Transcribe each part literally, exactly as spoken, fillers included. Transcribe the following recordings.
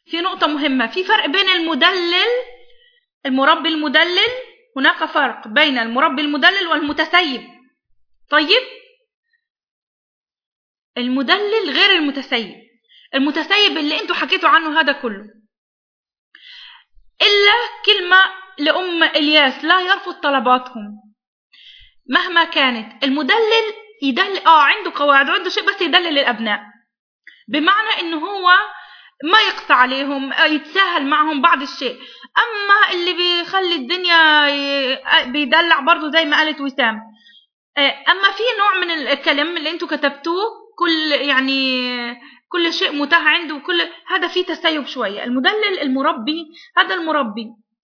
في نقطة مهمة، في فرق بين المدلل، المربي المدلل، هناك فرق بين المربي المدلل والمتسيب. طيب المدلل غير المتسيب. المتسيب اللي انتوا حكيتوا عنه هذا كله، إلا كلمة لأم إلياس، لا يرفض طلباتهم مهما كانت. المدلل يدلل اه عنده قواعد وعنده شيء، بس يدلل الأبناء، بمعنى إنه هو ما يقسى عليهم، يتساهل معهم بعض الشيء. أما اللي بيخلي الدنيا بيدلع برضو زي ما قالت وسام. أما في نوع من الكلام اللي انتوا كتبتوه، كل يعني كل شيء متاح عنده، وكل هذا فيه تسيب شوية. المدلل المربي، هذا المربي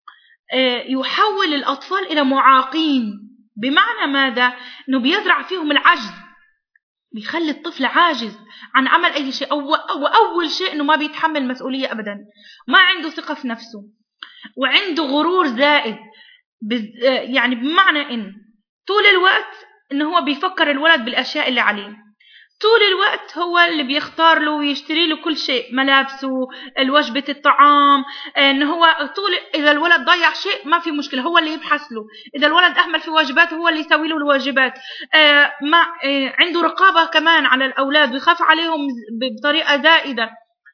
يحول الأطفال إلى معاقين. بمعنى ماذا؟ إنه بيزرع فيهم العجز، بيخلي الطفل عاجز عن عمل أي شيء. أو, أو أول شيء إنه ما بيتحمل مسؤولية أبدا، ما عنده ثقة في نفسه، وعنده غرور زائد. يعني بمعنى إن طول الوقت إنه هو بيفكر الولد بالأشياء اللي عليه، طول الوقت هو اللي بيختار له ويشتري له كل شيء، ملابسه، الوجبة، الطعام. إنه هو طول، إذا الولد ضيع شيء ما في مشكلة، هو اللي يبحث له. إذا الولد أهمل في واجباته هو اللي يسوي له الواجبات. ما عنده رقابة كمان على الأولاد، ويخاف عليهم بطريقة زائدة.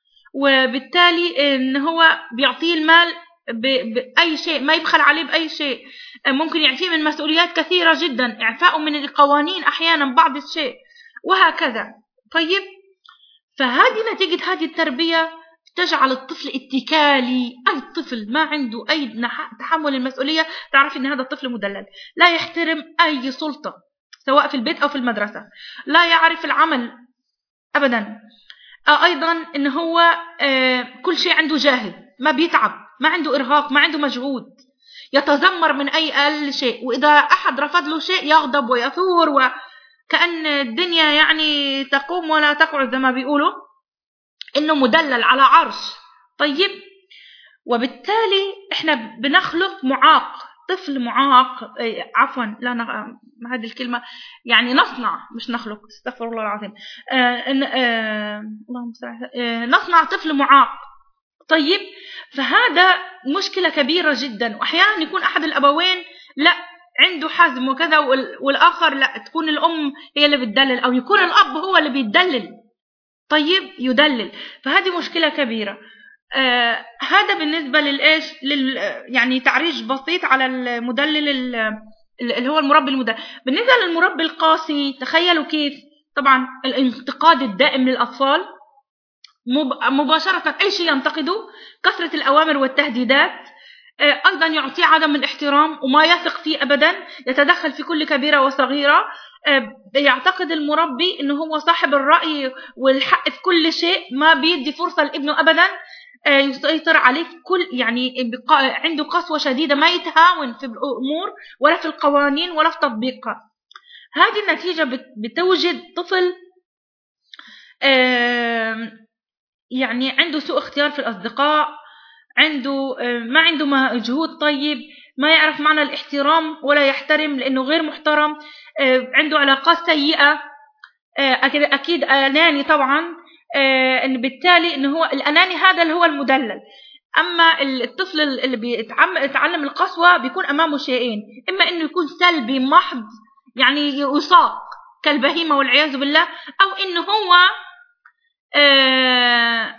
وبالتالي إن هو بيعطيه المال بأي شيء، ما يبخل عليه بأي شيء. ممكن يعفيه من مسؤوليات كثيرة جدا، إعفاءه من القوانين أحيانا بعض الشيء، وهكذا. طيب فهذه نتيجة هذه التربية تجعل الطفل اتكالي. أي طفل ما عنده أي تحمل المسؤولية تعرف أن هذا الطفل مدلل، لا يحترم أي سلطة سواء في البيت أو في المدرسة، لا يعرف العمل أبدا. أيضا أن هو كل شيء عنده جاهز، ما بيتعب، ما عنده إرهاق، ما عنده مجهود، يتذمر من أي أقل شيء، وإذا أحد رفض له شيء يغضب ويثور، وكأن الدنيا يعني تقوم ولا تقعد زي ما بيقولوا، إنه مدلل على عرش. طيب وبالتالي إحنا بنخلق معاق، طفل معاق. عفوا لا ن... هذه الكلمة يعني نصنع، مش نخلق، استغفر الله العظيم. آه... آه... اللهم صل آه... نصنع طفل معاق. طيب فهذا مشكلة كبيرة جدا. وأحيانا يكون أحد الأبوين لا عنده حزم وكذا، والآخر لا، تكون الأم هي اللي بتدلل، أو يكون الأب هو اللي بيدلل. طيب يدلل، فهذه مشكلة كبيرة. آه هذا بالنسبة للإيش، لل يعني تعريج بسيط على المدلل اللي هو المربي المدلل. بالنسبة للمربي القاسي، تخيلوا كيف. طبعا الانتقاد الدائم للأطفال، مباشرة أي شيء ينتقده، كثرة الأوامر والتهديدات. آه أيضا يعطيه عدم الاحترام وما يثق فيه أبدا، يتدخل في كل كبيرة وصغيرة. آه يعتقد المربي أنه هو صاحب الرأي والحق في كل شيء، ما بيدي فرصة لابنه أبدا. آه يسيطر عليه في كل، يعني عنده قسوة شديدة، ما يتهاون في الأمور ولا في القوانين ولا في تطبيقها. هذه النتيجة بتوجد طفل آه يعني عنده سوء اختيار في الأصدقاء، عنده ما عنده مجهود طيب، ما يعرف معنى الاحترام ولا يحترم لأنه غير محترم، عنده علاقات سيئة، أكيد أناني طبعا. إن بالتالي إنه هو الأناني هذا اللي هو المدلل. أما الطفل اللي بيتعلم القسوة بيكون أمامه شيئين، إما إنه يكون سلبي محض، يعني يساق كالبهيمة والعياذ بالله، أو إنه هو آه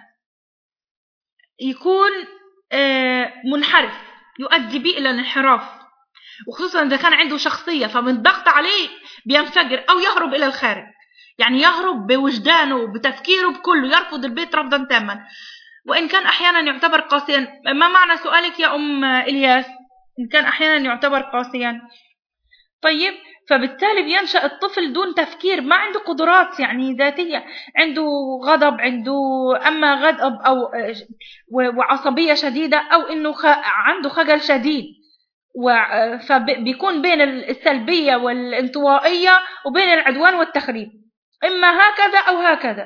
يكون آه منحرف، يؤدي به إلى الانحراف، وخصوصا إذا كان عنده شخصية، فمن الضغط عليه بينفجر أو يهرب إلى الخارج، يعني يهرب بوجدانه بتفكيره بكله، يرفض البيت رفضا تاما. وإن كان أحيانا يعتبر قاسيا. ما معنى سؤالك يا أم إلياس؟ إن كان أحيانا يعتبر قاسيا. طيب فبالتالي بينشأ الطفل دون تفكير، ما عنده قدرات يعني ذاتية، عنده غضب، عنده أما غضب أو وعصبية شديدة، أو إنه عنده خجل شديد، فبيكون بين السلبية والانطوائية وبين العدوان والتخريب، إما هكذا أو هكذا،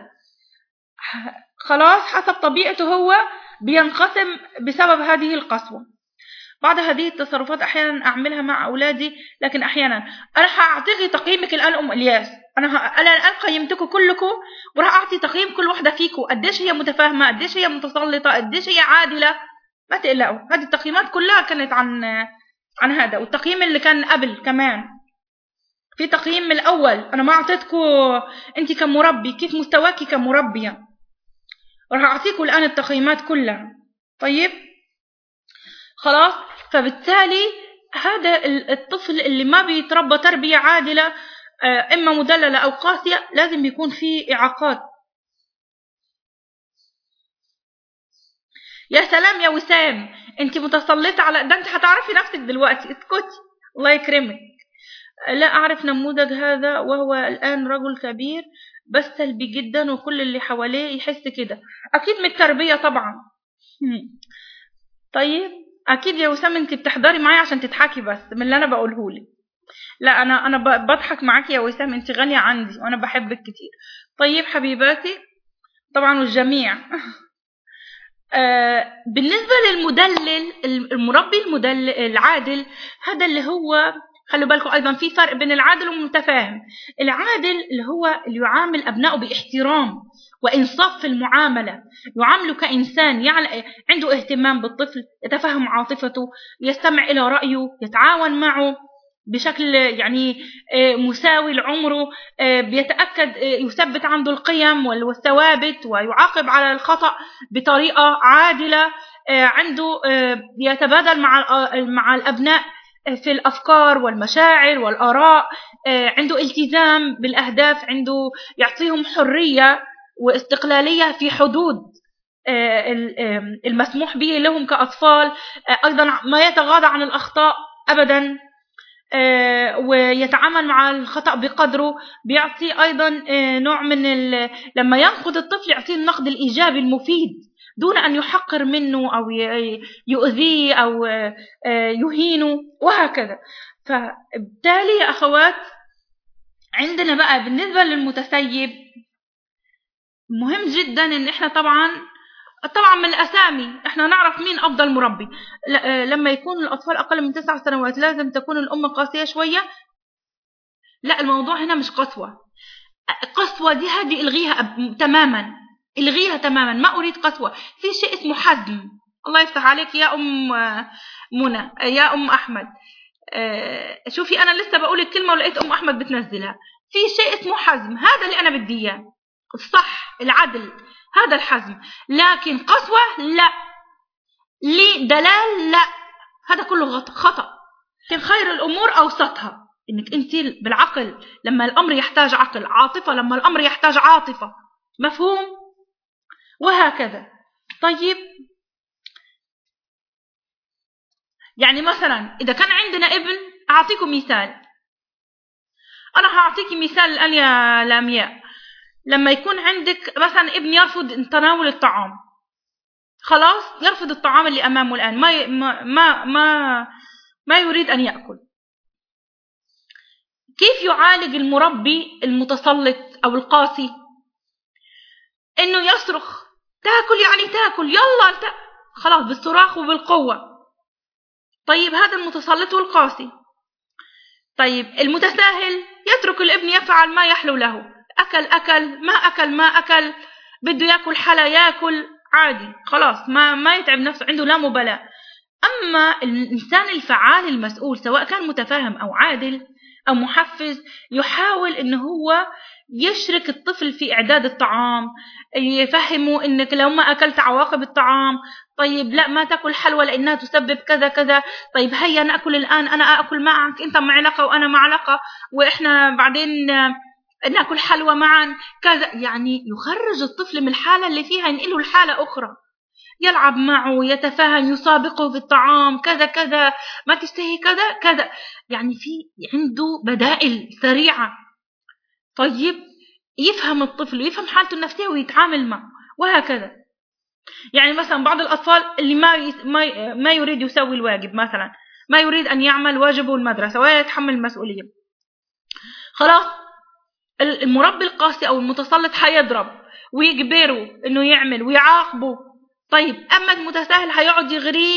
خلاص حسب طبيعته هو بينقسم بسبب هذه القسوة. بعض هذه التصرفات أحيانا أعملها مع أولادي، لكن أحيانا أنا هأعطيكي تقييمك الآن أم إلياس، أنا أنا الآن قيمتكم كلكم وراح أعطي تقييم كل واحدة فيكم، قديش هي متفاهمة، قديش هي متسلطة، قديش هي عادلة. ما تقلقوا، هذه التقييمات كلها كانت عن عن هذا، والتقييم اللي كان قبل كمان في تقييم من الأول. أنا ما أعطيتكم أنت كمربي كيف مستواكي كمربية، راح أعطيكم الآن التقييمات كلها. طيب خلاص. فبالتالي هذا الطفل اللي ما بيتربى تربية عادلة إما مدللة أو قاسية لازم يكون فيه إعاقات. يا سلام يا وسام، أنت متسلطة على ده، أنت هتعرفي نفسك دلوقتي، اسكتي الله يكرمك. لا أعرف نموذج هذا وهو الآن رجل كبير بس سلبي جدا وكل اللي حواليه يحس كده. أكيد من التربية طبعا. طيب أكيد يا وسام أنت بتحضري معايا عشان تضحكي بس من اللي أنا بقوله لك. لا أنا أنا بضحك معاكي يا وسام، أنت غالية عندي وأنا بحبك كتير. طيب حبيباتي طبعا والجميع. آه بالنسبة للمدلل، المربي المدلل العادل هذا اللي هو، خلوا بالكم أيضا في فرق بين العادل والمتفاهم. العادل اللي هو اللي يعامل أبنائه باحترام وإنصاف في المعاملة، يعامله كإنسان، يعني عنده اهتمام بالطفل، يتفهم عاطفته، يستمع إلى رأيه، يتعاون معه بشكل يعني مساوي لعمره، بيتأكد يثبت عنده القيم والثوابت ويعاقب على الخطأ بطريقة عادلة، عنده يتبادل مع مع الأبناء في الأفكار والمشاعر والآراء، عنده التزام بالأهداف، عنده يعطيهم حرية واستقلالية في حدود المسموح به لهم كأطفال، أيضا ما يتغاضى عن الأخطاء أبدا، ويتعامل مع الخطأ بقدره، بيعطي أيضا نوع من لما ينقد الطفل يعطيه النقد الإيجابي المفيد دون أن يحقر منه أو يؤذيه أو يهينه وهكذا. فبالتالي يا أخوات عندنا بقى بالنسبة للمتسيب مهم جدا إن إحنا طبعا طبعا من الأسامي إحنا نعرف مين أفضل مربي. لما يكون الأطفال أقل من تسع سنوات لازم تكون الأم قاسية شوية. لا الموضوع هنا مش قسوة، قسوة دي هذه الغيها تماما، الغيها تماما، ما أريد قسوة. في شيء اسمه حزم. الله يفتح عليك يا أم منى يا أم أحمد. شوفي أنا لسه بقول الكلمة ولقيت أم أحمد بتنزلها. في شيء اسمه حزم، هذا اللي أنا بدي إياه، الصح العدل هذا الحزم. لكن قسوة لا، لي دلال لا، هذا كله خطأ. خير الأمور أوسطها، إنك أنت بالعقل لما الأمر يحتاج عقل، عاطفة لما الأمر يحتاج عاطفة، مفهوم؟ وهكذا. طيب يعني مثلا إذا كان عندنا ابن، أعطيكم مثال، أنا هعطيكي مثال الآن يا لامياء. لما يكون عندك مثلا ابن يرفض تناول الطعام، خلاص يرفض الطعام اللي أمامه الآن، ما ما ما ما يريد أن يأكل. كيف يعالج المربي المتسلط أو القاسي؟ إنه يصرخ تاكل يعني تاكل، يلا تا... خلاص بالصراخ وبالقوة. طيب هذا المتسلط والقاسي. طيب المتساهل يترك الابن يفعل ما يحلو له، أكل أكل، ما أكل ما أكل، بده يأكل حلا يأكل عادي، خلاص ما ما يتعب نفسه، عنده لا مبالاة. أما الإنسان الفعال المسؤول سواء كان متفاهم أو عادل أو محفز، يحاول إنه هو يشرك الطفل في إعداد الطعام، يفهمه إنك لو ما أكلت عواقب الطعام. طيب لا ما تأكل حلوى لأنها تسبب كذا كذا، طيب هيا نأكل الآن، أنا أكل معك، أنت معلقة وأنا معلقة، وإحنا بعدين نأكل حلوى معا كذا. يعني يخرج الطفل من الحالة اللي فيها ينقله لحالة أخرى، يلعب معه، يتفاهم، يسابقه في الطعام كذا كذا، ما تشتهي كذا كذا، يعني في عنده بدائل سريعة. طيب يفهم الطفل ويفهم حالته النفسية ويتعامل معه وهكذا. يعني مثلا بعض الأطفال اللي ما ما ما يريد يسوي الواجب، مثلا ما يريد أن يعمل واجبه المدرسة ولا يتحمل المسؤولية، خلاص المربي القاسي أو المتسلط حيضرب ويجبره إنه يعمل ويعاقبه. طيب أما المتساهل هيقعد يغريه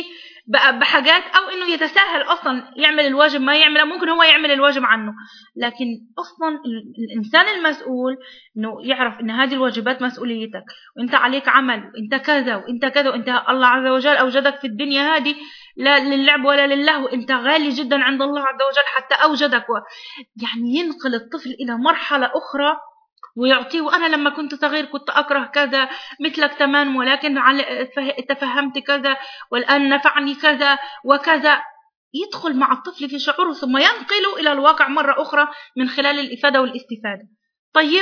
بحاجات، او انه يتساهل اصلا يعمل الواجب ما يعمله، ممكن هو يعمل الواجب عنه. لكن اصلا الانسان المسؤول انه يعرف ان هذه الواجبات مسؤوليتك، وانت عليك عمل، وانت كذا وانت كذا، وانت الله عز وجل اوجدك في الدنيا هذه لا للعب ولا للهو، انت غالي جدا عند الله عز وجل حتى اوجدك و... يعني ينقل الطفل الى مرحله اخرى ويعطيه. وأنا لما كنت صغير كنت أكره كذا مثلك تمام، ولكن تفهمت كذا والآن نفعني كذا وكذا. يدخل مع الطفل في شعوره ثم ينقله إلى الواقع مرة أخرى من خلال الإفادة والاستفادة. طيب،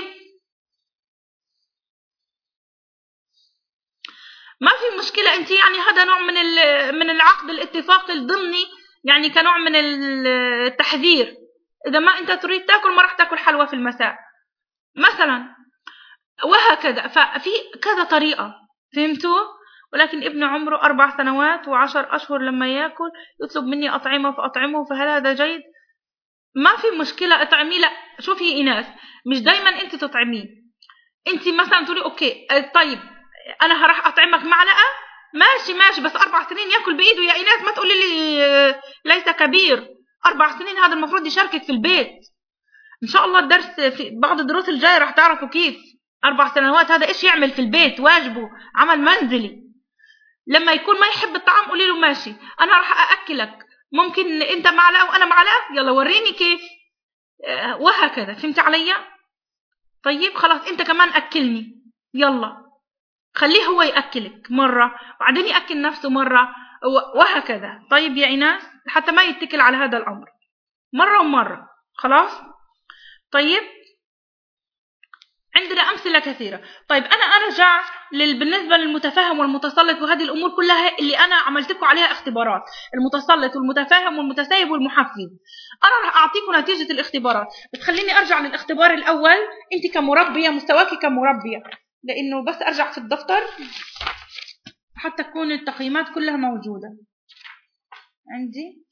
ما في مشكلة أنت يعني هذا نوع من من العقد الاتفاقي الضمني، يعني كنوع من التحذير. إذا ما أنت تريد تأكل ما راح تأكل حلوى في المساء مثلا، وهكذا. ففي كذا طريقة، فهمتوا؟ ولكن ابن عمره أربع سنوات وعشر أشهر لما يأكل يطلب مني أطعمه فأطعمه، فهل هذا جيد؟ ما في مشكلة أطعميه. لا، شوفي إيناس، مش دايما أنت تطعميه. أنت مثلا تقولي أوكي طيب أنا هروح أطعمك معلقة، ماشي ماشي، بس أربع سنين يأكل بإيده يا إيناس، ما تقولي لي ليس كبير. أربع سنين هذا المفروض يشاركك في البيت. إن شاء الله الدرس في بعض الدروس الجاية راح تعرفوا كيف أربع سنوات هذا إيش يعمل في البيت، واجبه عمل منزلي. لما يكون ما يحب الطعام قولي له ماشي أنا راح أأكلك، ممكن أنت معلقة وأنا معلقة، يلا وريني كيف، وهكذا. فهمت علي؟ طيب خلاص أنت كمان أكلني، يلا خليه هو يأكلك مرة وبعدين يأكل نفسه مرة، وهكذا. طيب يا إيناس، حتى ما يتكل على هذا الأمر مرة ومرة. خلاص؟ طيب، عندنا أمثلة كثيرة. طيب أنا أرجع بالنسبة للمتفاهم والمتسلط وهذه الأمور كلها اللي أنا عملت لكم عليها اختبارات، المتسلط والمتفاهم والمتسيب والمحفز. أنا راح أعطيكم نتيجة الاختبارات، بس خليني أرجع للاختبار الأول. أنت كمربية، مستواك كمربية، لأنه بس أرجع في الدفتر حتى تكون التقييمات كلها موجودة عندي.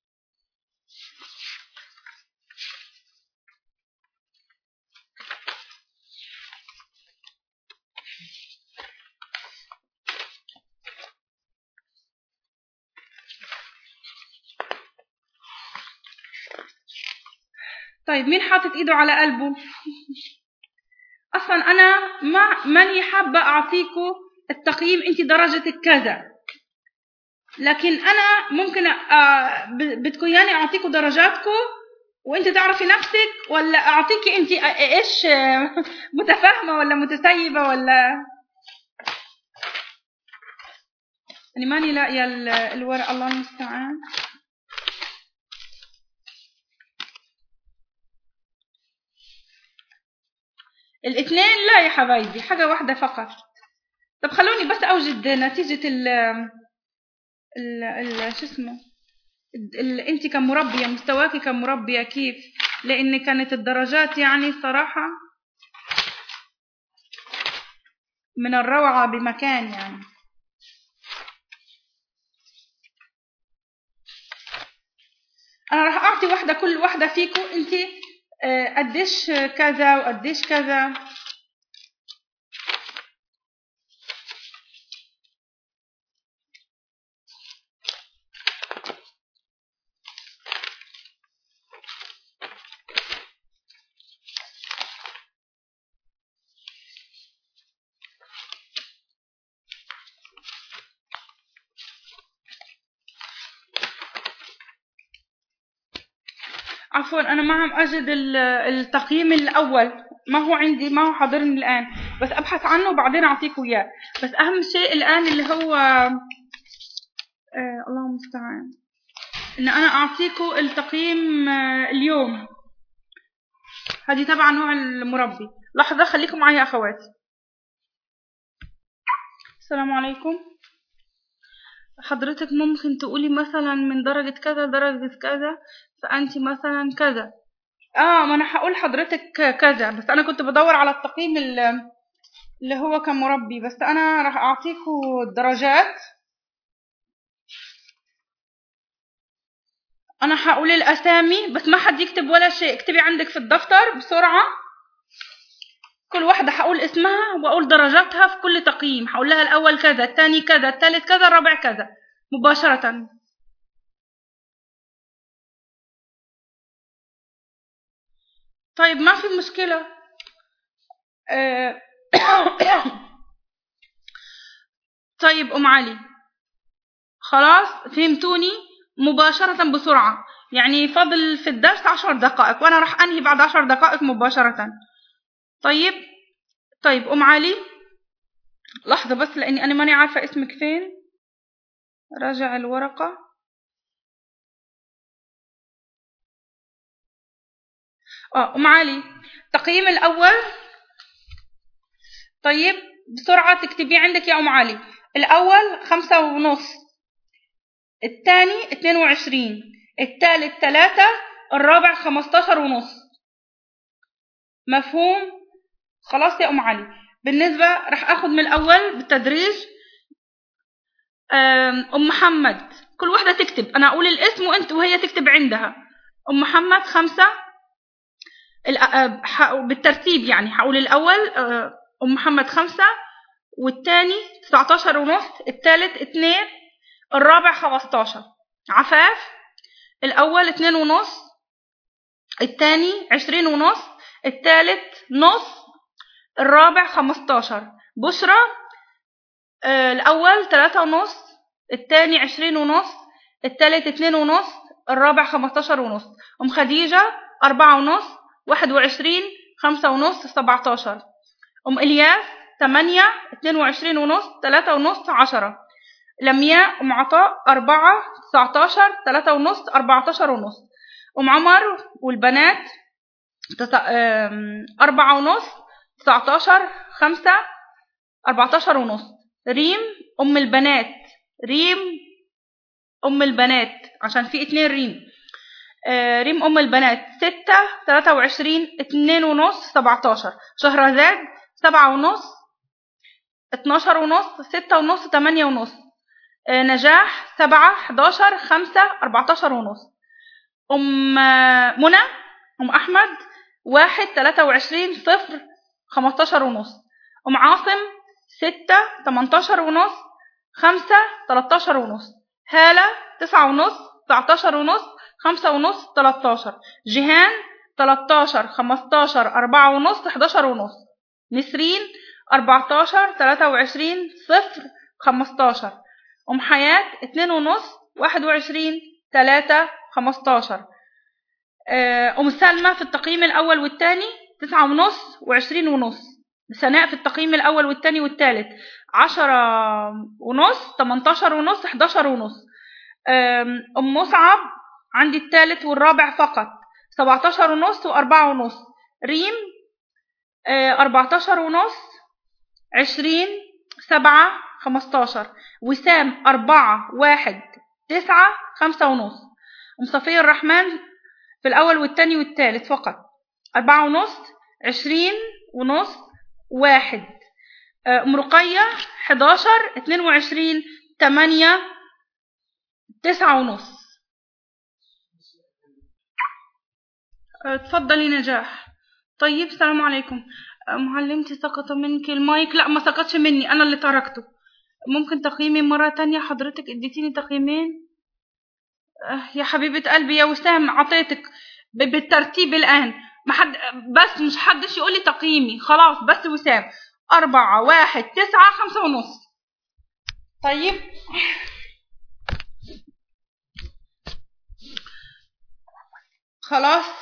طيب مين حاطط ايده على قلبه؟ اصلا انا ما ماني حابه اعطيكم التقييم انت درجتك كذا، لكن انا ممكن آه بدكم يعني اعطيكم درجاتكم وانت تعرفي نفسك، ولا اعطيكي انت ايش متفاهمه ولا متسيبه ولا يعني ماني لاقيه الورق، الله المستعان. الاثنين لا يا حبايبي، حاجة واحدة فقط. طب خلوني بس أوجد نتيجة ال ال ال شو اسمه انت كمربية، مستواكي كمربية كيف، لأن كانت الدرجات يعني صراحة من الروعة بمكان. يعني أنا راح أعطي واحدة كل واحدة فيكم انت قديش كذا وقديش كذا. عفوا أنا ما عم أجد التقييم الأول، ما هو عندي، ما هو حاضرني الآن، بس أبحث عنه وبعدين أعطيكم إياه. بس أهم شيء الآن اللي هو آه الله المستعان إن أنا أعطيكم التقييم آه اليوم. هذه تبع نوع المربي. لحظة خليكم معي يا أخواتي. السلام عليكم. حضرتك ممكن تقولي مثلا من درجة كذا درجة كذا، فأنت مثلا كذا. اه ما انا هقول حضرتك كذا، بس انا كنت بدور على التقييم اللي هو كمربي، بس انا راح اعطيكم الدرجات. انا هقول الاسامي بس ما حد يكتب ولا شيء، اكتبي عندك في الدفتر بسرعة. كل واحدة هقول اسمها واقول درجاتها في كل تقييم، هقول لها الاول كذا، الثاني كذا، الثالث كذا، الرابع كذا. مباشرة. طيب ما في مشكلة. أه طيب أم علي، خلاص فهمتوني؟ مباشرة بسرعة، يعني فضل في الدرس عشر دقائق وأنا راح أنهي بعد عشر دقائق مباشرة. طيب طيب أم علي، لحظة بس لأني أنا ماني عارفة اسمك فين، راجع الورقة. آه أم علي، التقييم الأول. طيب بسرعة تكتبيه عندك يا أم علي. الأول خمسة ونص، الثاني اثنين وعشرين، الثالث ثلاثة، الرابع خمستاشر ونص. مفهوم؟ خلاص يا أم علي. بالنسبة راح أخذ من الأول بالتدريج. أم محمد، كل واحدة تكتب، أنا أقول الاسم وأنت وهي تكتب عندها. أم محمد خمسة بالترتيب، يعني هقول الأول أم محمد خمسة، والثاني تسعتاشر ونص، الثالث اثنين، الرابع خمستاشر. عفاف الأول اثنين ونص، الثاني عشرين ونص، الثالث نص، الرابع خمستاشر. بشرى آه الأول ثلاثة ونص، الثاني عشرين ونص، الثالث اثنين ونص، الرابع خمستاشر ونص. أم خديجة أربعة ونص، واحد وعشرين، خمسة ونص، سبعتاشر. أم إلياس ثمانية، اثنين وعشرين ونص، ثلاثة ونص، عشرة. لمياء أم عطاء أربعة، تسعتاشر، ثلاثة ونص، أربعتاشر ونص. أم عمر والبنات أربعة ونص، تسعتاشر، خمسة، أربعتاشر ونص. ريم أم البنات، ريم أم البنات عشان في اتنين ريم. آه ريم أم البنات ستة، ثلاثة وعشرين، اتنين ونص، سبعتاشر. شهرزاد سبعة ونص، اتناشر ونص، ستة ونص، تمانية ونص. آه نجاح سبعة، حداشر، خمسة، أربعتاشر ونص. أم منى أم أحمد واحد، ثلاثة وعشرين، صفر، خمستاشر ونص. أم عاصم ستة، تمنتاشر ونص، خمسة، تلاتاشر ونص. هالة تسعة ونص، تسعتاشر ونص، خمسة ونص، تلاتاشر. جيهان تلاتاشر، خمستاشر، أربعة ونص، حداشر ونص. نسرين أربعتاشر، ثلاثة وعشرين، صفر، خمستاشر. أم حياة اتنين ونص، واحد وعشرين، ثلاثة، خمستاشر. أم سلمى في التقييم الأول والثاني تسعة ونص وعشرين ونص. سناء في التقييم الأول والثاني والثالث عشرة ونص، تمنتاشر ونص، حداشر ونص. أم مصعب عندي الثالث والرابع فقط سبعتاشر ونص وأربعة ونص. ريم أربعتاشر ونص، عشرين، سبعة، خمستاشر. وسام أربعة، واحد، تسعة، خمسة ونص. أم صفية الرحمن في الأول والثاني والثالث فقط أربعة ونص، عشرين ونص، واحد. أم رقية حداشر، اتنين وعشرين، تمانية، تسعة ونص. تفضلي نجاح. طيب السلام عليكم. معلمتي سقط منك المايك. لا ما سقطش مني، أنا اللي تركته. ممكن تقييمي مرة تانية؟ حضرتك اديتيني تقييمين. يا حبيبة قلبي يا وسام عطيتك بالترتيب الآن. ما حد بس مش حدش يقول لي تقييمي خلاص. بس وسام أربعة، واحد، تسعة، خمسة ونص. طيب خلاص.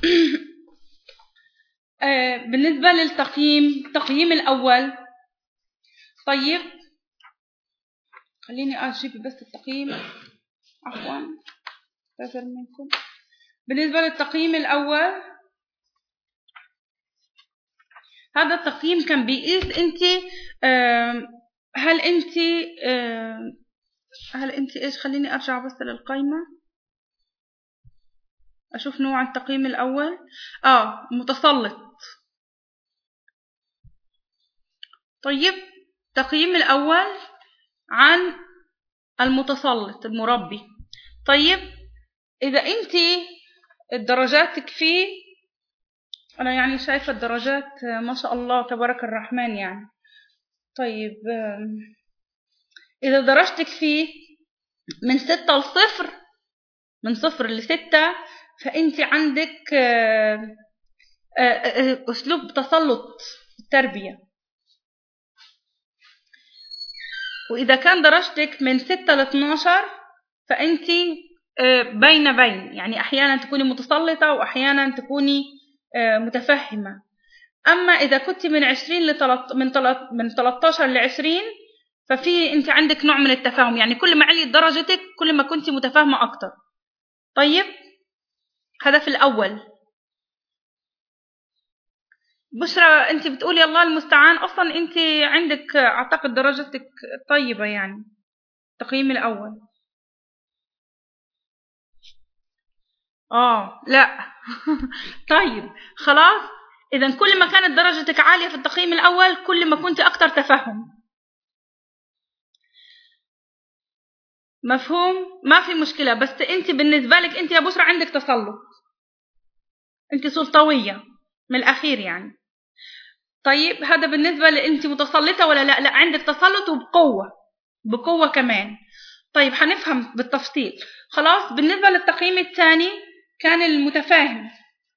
آه بالنسبة للتقييم، التقييم الأول. طيب خليني أجيب بس التقييم، عفوا أعتذر منكم. بالنسبة للتقييم الأول، هذا التقييم كان بيقيس أنت هل أنت هل أنت إيش. خليني أرجع بس للقائمة أشوف نوع التقييم الأول. آه متسلط. طيب التقييم الأول عن المتسلط المربي. طيب إذا أنت درجاتك فيه، أنا يعني شايفة الدرجات ما شاء الله تبارك الرحمن يعني. طيب إذا درجتك فيه من ستة لصفر، من صفر لستة، فأنت عندك أسلوب تسلط التربية. وإذا كان درجتك من ستة ل اثناشر فأنت بين بين، يعني أحيانا تكوني متسلطة وأحيانا تكوني متفهمة. أما إذا كنت من عشرين لتلت من تلت من تلتاشر لعشرين ففي أنت عندك نوع من التفاهم، يعني كل ما عليت درجتك كل ما كنت متفاهمة أكتر. طيب هذا في الأول. بشرى أنت بتقولي الله المستعان، أصلا أنت عندك أعتقد درجتك طيبة يعني التقييم الأول. آه لا طيب خلاص، إذا كل ما كانت درجتك عالية في التقييم الأول كل ما كنت أكتر تفهم. مفهوم؟ ما في مشكلة، بس أنت بالنسبة لك أنت يا بشرى عندك تسلط، أنت سلطوية من الأخير يعني. طيب هذا بالنسبة لأنت متسلطة ولا لا؟ لا، عندك تسلط وبقوة، بقوة كمان. طيب هنفهم بالتفصيل. خلاص، بالنسبة للتقييم الثاني كان المتفاهم.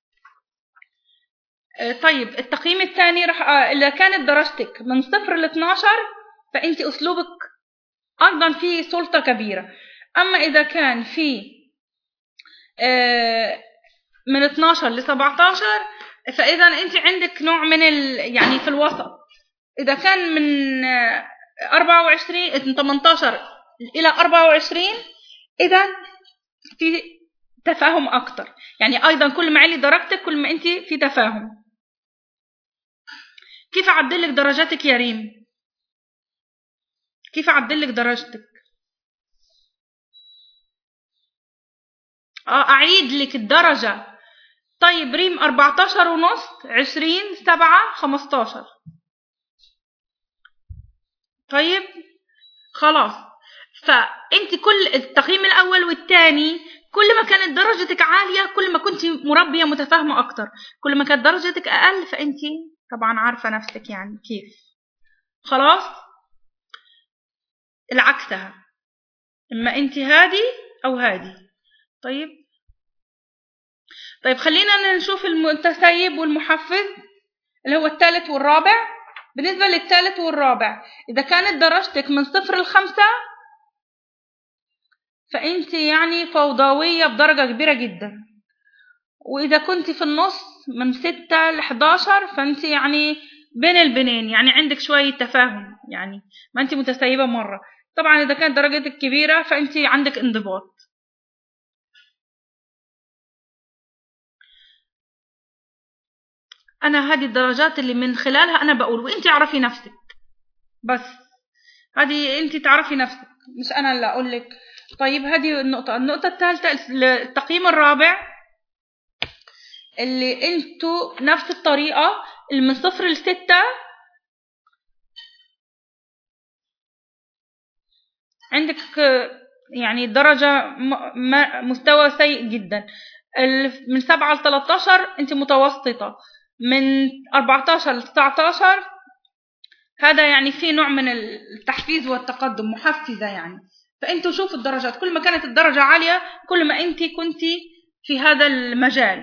طيب التقييم الثاني راح إذا كانت درجتك من صفر ل اثناشر فأنت أسلوبك أيضا فيه سلطة كبيرة. أما إذا كان في من اثناشر ل سبعتاشر فإذا أنت عندك نوع من ال... يعني في الوسط. إذا كان من أربعة وعشرين ثمانية عشر إلى أربعة وعشرين إذا في تفاهم أكتر، يعني أيضا كل ما علي درجتك كل ما أنت في تفاهم. كيف أعدلك درجاتك يا ريم؟ كيف أعدلك درجتك؟ آه أعيد لك الدرجة. طيب ريم أربعتاشر ونص، عشرين، سبعة، خمستاشر. طيب خلاص، فأنت كل التقييم الأول والثاني كل ما كانت درجتك عالية كل ما كنت مربية متفاهمة أكتر، كل ما كانت درجتك أقل فأنت طبعا عارفة نفسك يعني كيف. خلاص، العكسها، إما أنت هادي أو هادي. طيب طيب خلينا نشوف المتسيب والمحفز اللي هو الثالث والرابع. بالنسبة للثالث والرابع إذا كانت درجتك من صفر لخمسة فأنت يعني فوضوية بدرجة كبيرة جدا، وإذا كنت في النص من ستة لحداشر فأنت يعني بين البنين، يعني عندك شوية تفاهم، يعني ما أنت متسيبة مرة. طبعا إذا كانت درجتك كبيرة فأنت عندك انضباط. أنا هذه الدرجات اللي من خلالها أنا بقول، وأنت عرفي نفسك، بس هذه أنت تعرفي نفسك مش أنا اللي أقول لك. طيب هذه النقطة. النقطة الثالثة التقييم الرابع اللي أنتوا نفس الطريقة اللي من صفر لستة عندك يعني درجة مستوى سيء جدا. من سبعة ل تلتاشر أنت متوسطة، من أربعتاشر ل تسعتاشر هذا يعني في نوع من التحفيز والتقدم، محفزة يعني. فأنتوا شوفوا الدرجات، كل ما كانت الدرجة عالية كل ما أنت كنتي في هذا المجال.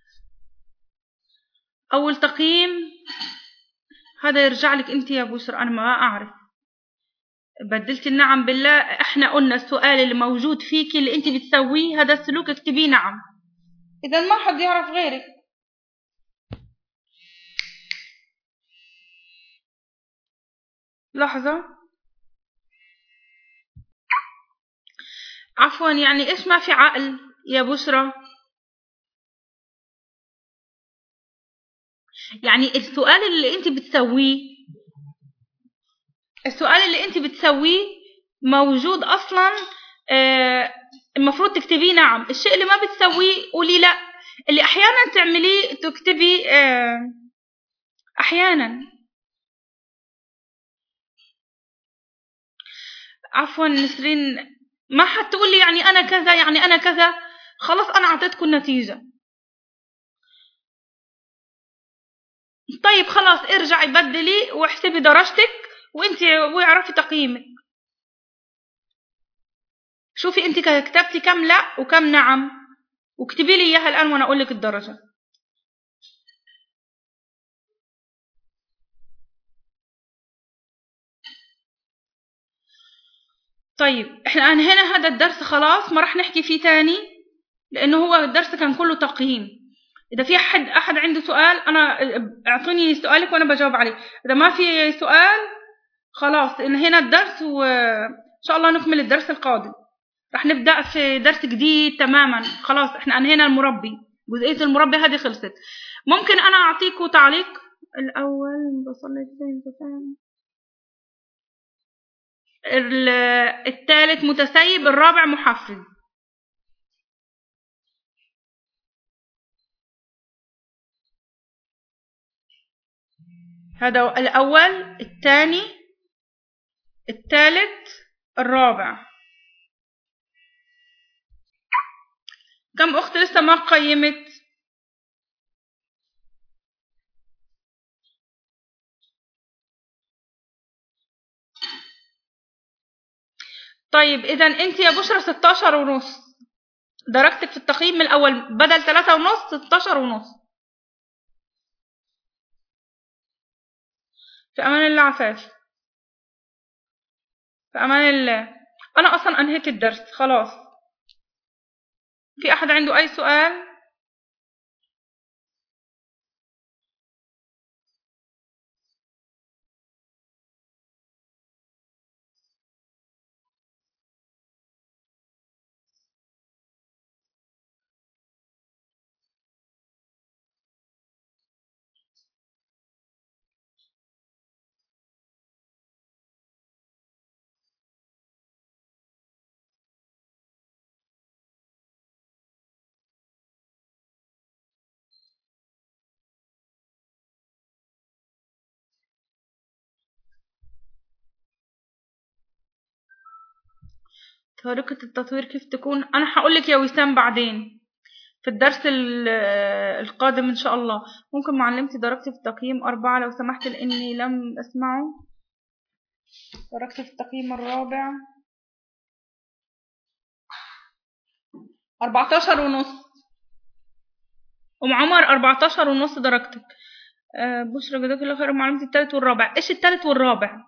أول تقييم هذا يرجع لك أنت يا بشرى، أنا ما أعرف بدلتي النعم بالله. احنا قلنا السؤال اللي موجود فيكي اللي انت بتسويه هذا السلوك اكتبيه نعم، اذا ما حد يعرف غيرك. لحظة، عفوا، يعني ايش ما في عقل يا بشرى؟ يعني السؤال اللي انت بتسويه السؤال اللي انت بتسويه موجود اصلا، آه المفروض تكتبيه نعم. الشيء اللي ما بتسويه قولي لا. اللي احيانا تعمليه تكتبي آه احيانا. عفوا نسرين، ما حتقولي يعني انا كذا يعني انا كذا، خلاص انا اعطيتكم النتيجة. طيب خلاص ارجعي بدلي واحسبي درجتك وانت واعرفي تقييمك. شوفي انت كتبتي كم لا وكم نعم، واكتبي لي اياها الان وانا اقول لك الدرجة. طيب احنا انهينا هذا الدرس خلاص، ما راح نحكي فيه تاني لانه هو الدرس كان كله تقييم. اذا في احد احد عنده سؤال انا اعطوني سؤالك وانا بجاوب عليه، اذا ما في سؤال خلاص انهينا الدرس، وان شاء الله نكمل الدرس القادم. راح نبدأ في درس جديد تماما. خلاص احنا انهينا المربي، جزئية المربي هذه خلصت. ممكن انا اعطيكم تعليق الاول بصلي الثاني الثالث متسيب، الرابع محفز. هذا الأول، الثاني، الثالث، الرابع. كم أخت لسه ما قيمت؟ طيب إذا أنت يا بشرى ستاشر ونص، درجتك في التقييم من الأول بدل ثلاثة ونص ستاشر ونص. في أمان الله عفاف، في أمان الله. أنا أصلا أنهيت الدرس خلاص. في أحد عنده أي سؤال؟ طريقة التطوير كيف تكون؟ أنا هقولك يا وسام بعدين في الدرس القادم إن شاء الله. ممكن معلمتي درجتي في التقييم أربعة لو سمحت لأني لم أسمعه. درجتي في التقييم الرابع أربعتاشر ونص. أم عمر أربعتاشر ونص درجتك. أه بشرى جزاك الله خير. معلمتي التالت والرابع. إيش التالت والرابع؟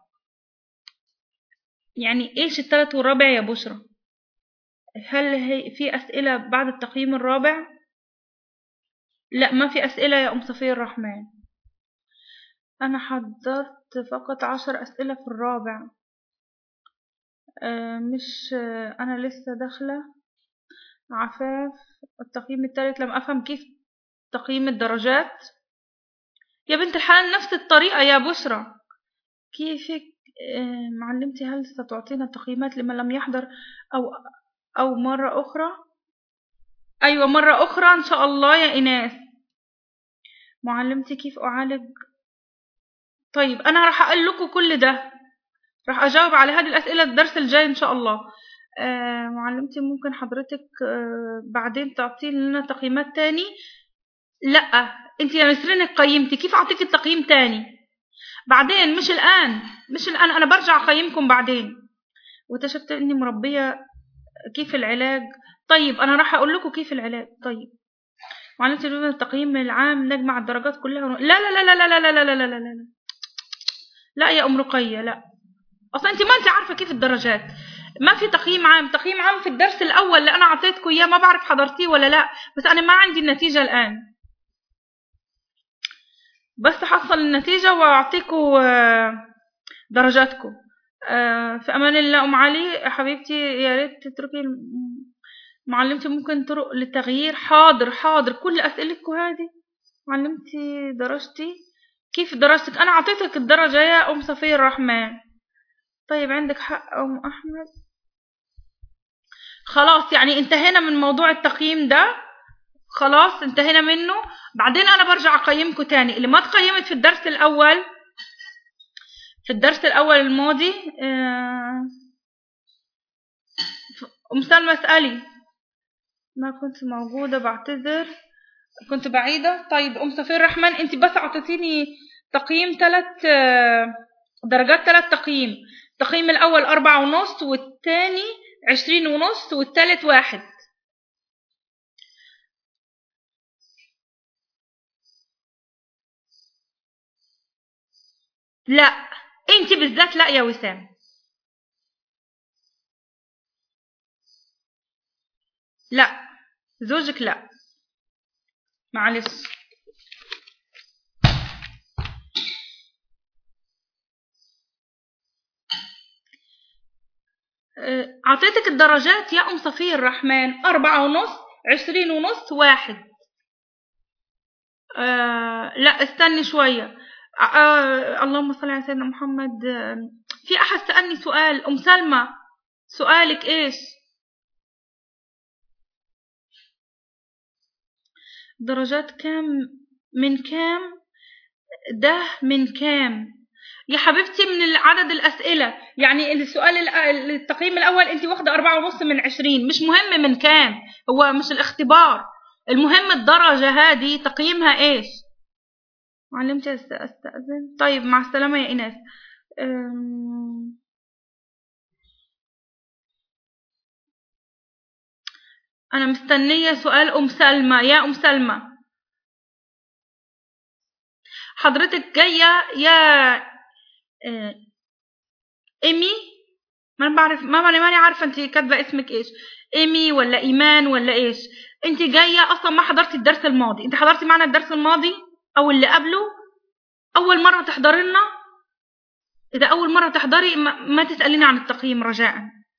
يعني إيش التالت والرابع يا بشرى؟ هل هي في أسئلة بعد التقييم الرابع؟ لا ما في أسئلة يا أم صفية الرحمن. أنا حضرت فقط عشر أسئلة في الرابع. أه مش أه أنا لسه داخلة. عفاف التقييم الثالث. لم أفهم كيف تقييم الدرجات يا بنت الحلال. نفس الطريقة يا بشرى. كيفك أه معلمتي هل ستعطينا التقييمات لمن لم يحضر أو أو مرة أخرى؟ أيوة مرة أخرى إن شاء الله يا إناس. معلمتي كيف أعالج؟ طيب أنا راح أقول لكم كل ده، راح أجاوب على هذه الأسئلة الدرس الجاي إن شاء الله. آه معلمتي ممكن حضرتك آه بعدين تعطي لنا تقييمات تاني؟ لا انت يا نسرين قيمتي، كيف أعطيك التقييم تاني بعدين؟ مش الآن، مش الآن. أنا برجع أقيمكم بعدين. واكتشفت إني مربية. كيف العلاج؟ طيب أنا راح أقول لكم كيف العلاج. طيب معلمتي التقييم العام نجمع الدرجات كلها ون... لا لا لا لا لا لا لا لا لا لا لا لا يا أم رقية لا. أصلا أنت ما أنت عارفة كيف الدرجات. ما في تقييم عام. تقييم عام في الدرس الأول اللي أنا أعطيتكم إياه، ما بعرف حضرتيه ولا لا، بس أنا ما عندي النتيجة الآن. بس حصل النتيجة وأعطيكم درجاتكم. في أمان الله. أم علي حبيبتي يا ريت تتركي معلمتي ممكن طرق للتغيير. حاضر حاضر كل أسئلتكم هذه. معلمتي درجتي كيف درجتك؟ أنا أعطيتك الدرجة يا أم صفية الرحمن. طيب عندك حق أم أحمد. خلاص يعني انتهينا من موضوع التقييم ده، خلاص انتهينا منه. بعدين أنا برجع أقيمكم تاني. اللي ما تقيمت في الدرس الأول في الدرس الأول الماضي أم سلمى اسألي. ما كنت موجودة بعتذر، كنت بعيدة. طيب أم صفية الرحمن أنت بس أعطيتيني تقييم ثلاث درجات، ثلاث تقييم. التقييم الأول أربعة ونص، والثاني عشرين ونص والتالت واحد. لا انت بالذات لا يا وسام، لا زوجك لا، معلش. اعطيتك الدرجات يا ام صفي الرحمن، أربعة ونص، عشرين ونص، واحد. آه لا استني شوية. آه اللهم صل على سيدنا محمد. آه في أحد سألني سؤال. أم سلمى سؤالك إيش؟ درجات كام من كام؟ ده من كام يا حبيبتي؟ من عدد الأسئلة. يعني السؤال التقييم الأول أنت واخدة أربعة ونص من عشرين، مش مهم من كام، هو مش الاختبار، المهم الدرجة هذه تقييمها إيش. معلمتي أستأذن. طيب مع السلامة يا إيناس. أم... أنا مستنية سؤال أم سلمى. يا أم سلمى حضرتك جاية يا أه... إيمي؟ ما أنا بعرف، ما أنا ماني عارفة أنت كاتبة اسمك إيش، إيمي ولا إيمان ولا إيش؟ أنت جاية أصلا ما حضرتي الدرس الماضي. أنت حضرتي معنا الدرس الماضي أو اللي قبله؟ أول مرة تحضري لنا؟ إذا أول مرة تحضري ما, ما تسأليني عن التقييم رجاء.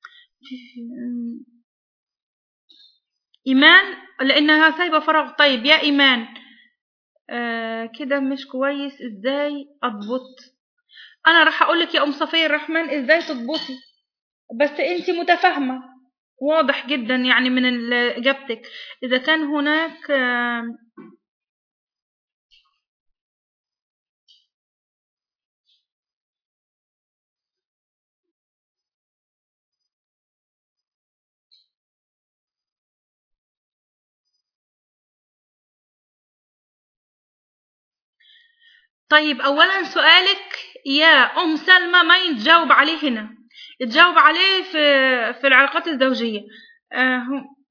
إيمان لأنها سايبة فراغ. طيب يا إيمان آه كده مش كويس، إزاي أضبط؟ أنا راح أقولك يا أم صفية الرحمن إزاي تضبطي، بس أنت متفاهمة واضح جدا يعني من إجابتك. إذا كان هناك آه طيب أولا سؤالك يا أم سلمى ما يتجاوب عليه هنا، يتجاوب عليه في في العلاقات الزوجية. آه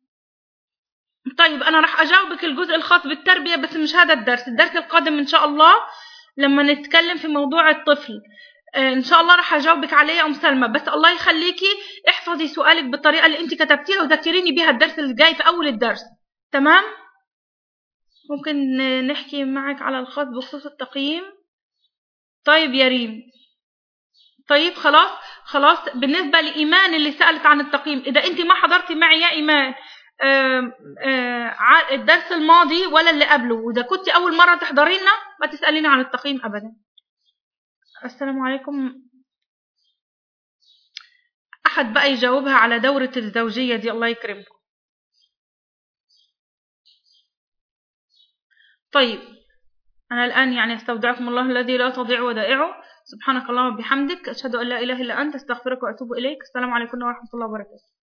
طيب أنا راح أجاوبك الجزء الخاص بالتربية، بس مش هذا الدرس، الدرس القادم إن شاء الله لما نتكلم في موضوع الطفل آه إن شاء الله راح أجاوبك عليه يا أم سلمى. بس الله يخليكي احفظي سؤالك بالطريقة اللي أنت كتبتيها وذكريني بيها الدرس اللي جاي في أول الدرس، تمام؟ ممكن نحكي معك على الخاص بخصوص التقييم؟ طيب يا ريم. طيب خلاص خلاص. بالنسبة لإيمان اللي سألت عن التقييم، إذا أنت ما حضرتي معي يا إيمان آآ آآ الدرس الماضي ولا اللي قبله، وإذا كنت أول مرة تحضرينا ما تسأليني عن التقييم أبدا. السلام عليكم. أحد بقى يجاوبها على دورة الزوجية دي، الله يكرمكم. طيب أنا الآن يعني استودعكم الله الذي لا تضيع ودائعه. سبحانك اللهم وبحمدك، أشهد أن لا إله إلا أنت، أستغفرك وأتوب إليك. السلام عليكم ورحمة الله وبركاته.